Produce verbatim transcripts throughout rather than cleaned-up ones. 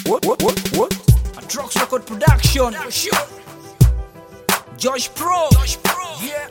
What? What? What? What? A Drugs Record Production. Sure. Josh Pro. Josh Pro. Yeah.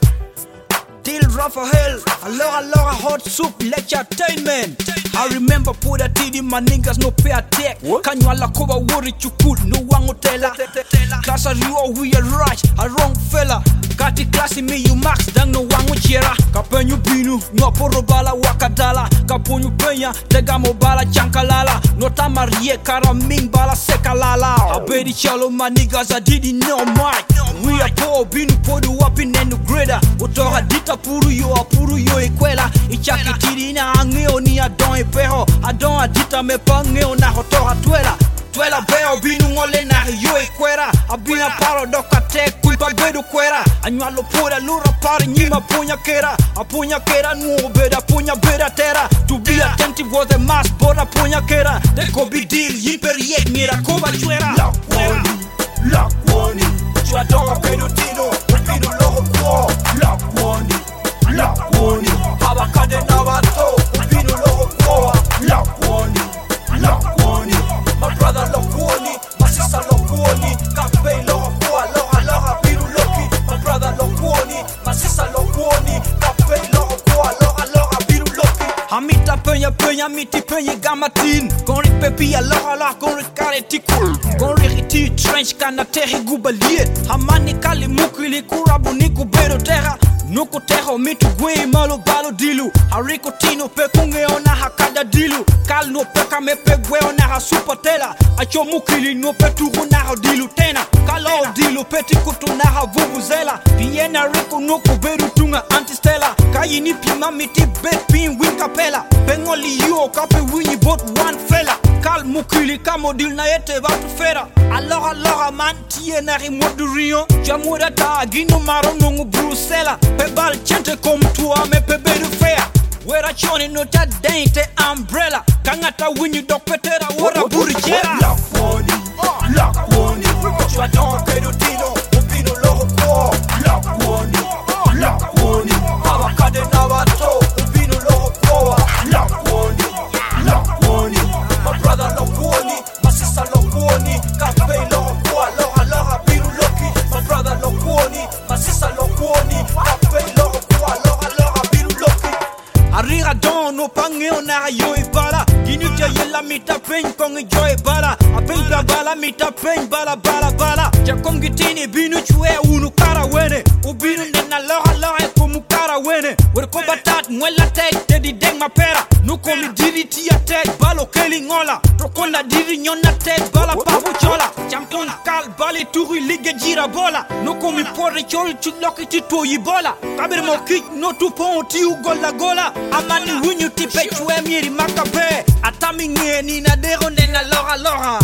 Deal Raphael. Alors alors hot soup entertainment. I remember put a T D my niggas no pay attack. Kanywa la koba worry chukul no wango tela. Class a rio we a rush a wrong fella. Kati classy me you max dang no wango chera. Kapenyu binu no poro bala wakadala. Kaponyu penya tega mo bala chankalala. No tamarie karaming bala sekalala. Abedi chalo my niggas I didn't know Mike. We are poor binu podu wapin and grader. Otora dita puru yo apuru yo ekwela. Ichaki tidi na angeo ni adon e peho. Adon adita me pangeo na hotora twela. Twela beo binu ngole na yo ekwera. Abina paro doka te kulpa bedu kwera. Anyalo pura lura pari nyima punya kera. Apunya kera nuo beda punya beda tera. To be attentive was a mass boda punya kera. They could be deal yiper yet mira koba chwera. Lock warning, lock warning. Chwa doka pedo tino, pino loho kwa. Lock warning, lock warning. Haba kade na wato, pino loho kwa. Lock warning, lock warning. My brother lock warning, my sister lock warning. Kape loho kwa, loha loha pino loki. My brother lock warning, my sister lock warning. Kape loho kwa, loha loha pino loki. Hamita penya penya miti penya gamatin. Konri pepi aloha la konri kare tikul. Konri hiti trench kana tehi gubalie. Hamani kali mukili kurabu niku bedo terra. Nuko teho mitu gwe malo balo dilu. Hariko tino pe kunge ona hakada dilu. Kal no peka me pe gwe ona ha super tela. Acho mukili no pe tugu na ha dilu tena. Kalo dilu peti kutu na ha vuvuzela. Piena riko nuko bedu tunga antistela. Kayi ni pima miti bet pin win kapela. Pengoli yo kape winyi bot one fella. Kal mukili kamo dil na yete vatu fera. Alors alors man tie na rimodu rion. Jamuda ta gino maron nungu brusela. Pebal chente kom tua me pebedu fea. Wera choni no ta dente umbrella. Kangata winyi dok petera wora buri chera. Lock warning, lock warning. Chwa doka pedo tino, pino loho kwa. Lock warning, lock warning. Haba kade na wato, pino loho kwa. Lock warning, lock warning. My brother lock warning, my sister lock warning. Kape loho kwa, loha loha pino loki. My brother lock warning, my sister lock warning. Kape loho kwa, loha loha pino loki. Arriga don no pangeo na yo ibala. Gini ja yela mita pen kong joy bala. Apen bla bala mita pen bala bala bala. Ja kongi tini binu chue unu kara wene. Ubinu nena loha loha kumu kara wene. Were ko batat mwela tek te di deng mapera. Nuko mi diri tia tek balo keli ngola. Trokonda diri nyona tek bala papu chola. Champon kal bali turi liga jira bola. Nuko mi pore chol chukloki tito yibola. Kabir mo kik no tu pon ti u gola gola. Amani winyu tipe chue miri makape. Atami nge ni na dero nena loha loha.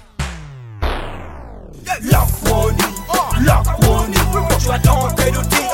Lock warning, lock warning. Chwa doka pedo tino.